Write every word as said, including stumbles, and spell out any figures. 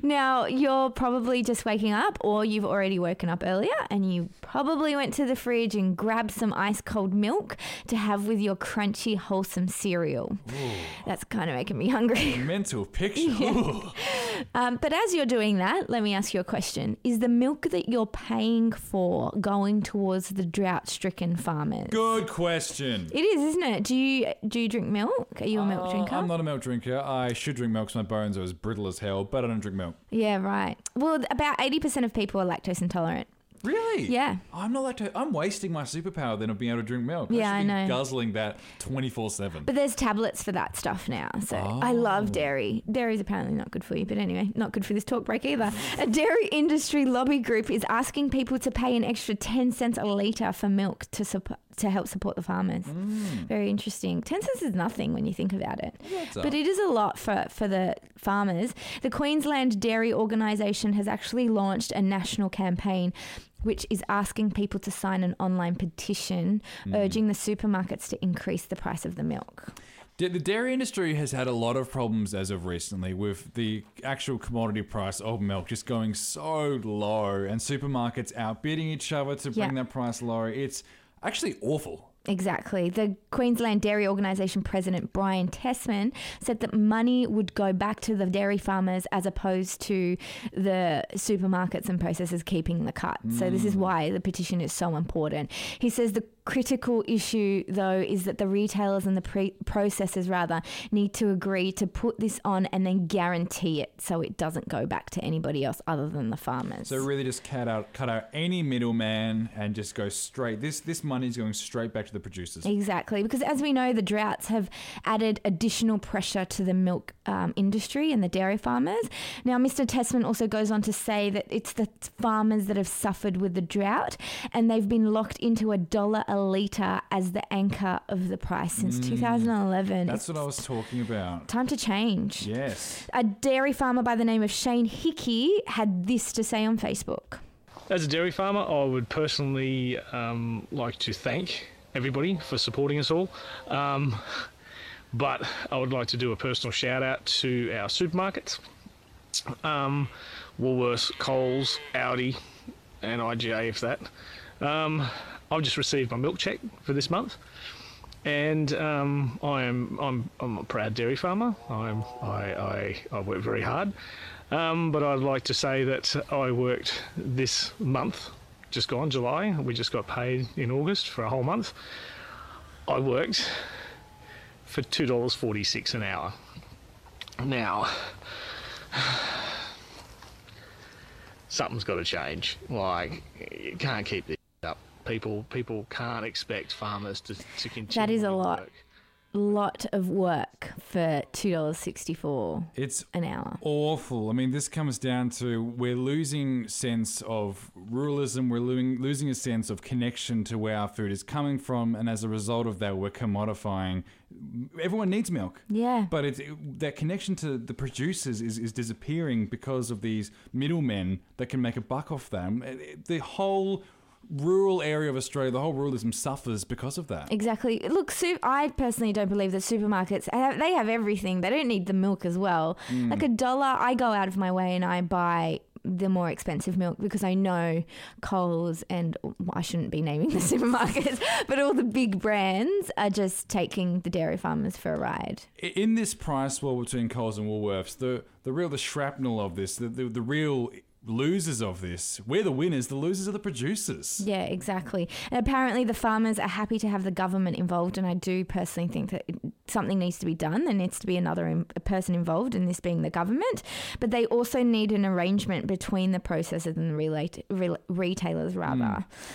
Now, you're probably just waking up, or you've already woken up earlier, and you probably went to the fridge and grabbed some ice cold milk to have with your crunchy, wholesome cereal. Ooh. That's kind of making me hungry. Mental picture. Yeah. Um, but as you're doing that, let me ask you a question. Is the milk that you're paying for going towards the drought-stricken farmers? Good question. It is, isn't it? Do you do you drink milk? Are you a milk Uh, drinker? I'm not a milk drinker. I should drink milk because my bones are as brittle as hell, but I don't drink milk. Yeah, right. Well, about eighty percent of people are lactose intolerant. Really? Yeah. I'm not lactose. I'm wasting my superpower then of being able to drink milk. Yeah, I I should be know. guzzling that twenty-four seven. But there's tablets for that stuff now. So I Oh. love dairy. Dairy is apparently not good for you. But anyway, not good for this talk break either. A dairy industry lobby group is asking people to pay an extra ten cents a litre for milk to support. to help support the farmers. Mm. Very interesting. ten cents is nothing when you think about it. That's But up. it is a lot for, for the farmers. The Queensland Dairy Organisation has actually launched a national campaign which is asking people to sign an online petition Mm. urging the supermarkets to increase the price of the milk. Da- The dairy industry has had a lot of problems as of recently with the actual commodity price of milk just going so low and supermarkets outbidding each other to bring Yeah. that price lower. It's actually awful. Exactly. The Queensland Dairy Organisation President Brian Tessman said that money would go back to the dairy farmers as opposed to the supermarkets and processors keeping the cut. So this is why the petition is so important. He says the critical issue, though, is that the retailers and the pre- processors, rather, need to agree to put this on and then guarantee it so it doesn't go back to anybody else other than the farmers. So really just cut out cut out any middleman and just go straight. This this money is going straight back to the producers. Exactly, because as we know, the droughts have added additional pressure to the milk um, industry and the dairy farmers. Now, Mister Tessman also goes on to say that it's the farmers that have suffered with the drought, and they've been locked into a dollar a litre as the anchor of the price since two thousand eleven. That's what I was talking about. Time to change. Yes. A dairy farmer by the name of Shane Hickey had this to say on Facebook. As a dairy farmer, I would personally um, like to thank everybody for supporting us all. Um, but I would like to do a personal shout out to our supermarkets, um, Woolworths, Coles, Aldi, and I G A if that. Um, I've just received my milk check for this month, and um, I am I'm I'm a proud dairy farmer. I'm I I, I work very hard, um, but I'd like to say that I worked this month, just gone July. We just got paid in August for a whole month. I worked for two dollars forty-six an hour. Now, something's got to change. Like, you can't keep this up. People people can't expect farmers to, to continue. That is a to lot. work. Lot of work for two dollars sixty-four It's an hour. awful. I mean, this comes down to we're losing sense of ruralism. We're losing, losing a sense of connection to where our food is coming from. And as a result of that, we're commodifying. Everyone needs milk. Yeah. But it's, that connection to the producers is, is disappearing because of these middlemen that can make a buck off them. The whole rural area of Australia, the whole ruralism suffers because of that. Exactly. Look, su- I personally don't believe that supermarkets, have, they have everything. They don't need the milk as well. Mm. Like a dollar, I go out of my way and I buy the more expensive milk because I know Coles and, well, I shouldn't be naming the supermarkets, but all the big brands are just taking the dairy farmers for a ride. In this price war between Coles and Woolworths, the, the real the shrapnel of this, the, the, the real losers of this, we're the winners, the losers are the producers. Yeah, exactly. And apparently the farmers are happy to have the government involved, and I do personally think that it, something needs to be done. There needs to be another in, a person involved, in this being the government. But they also need an arrangement between the processors and the relate, re, retailers, rather.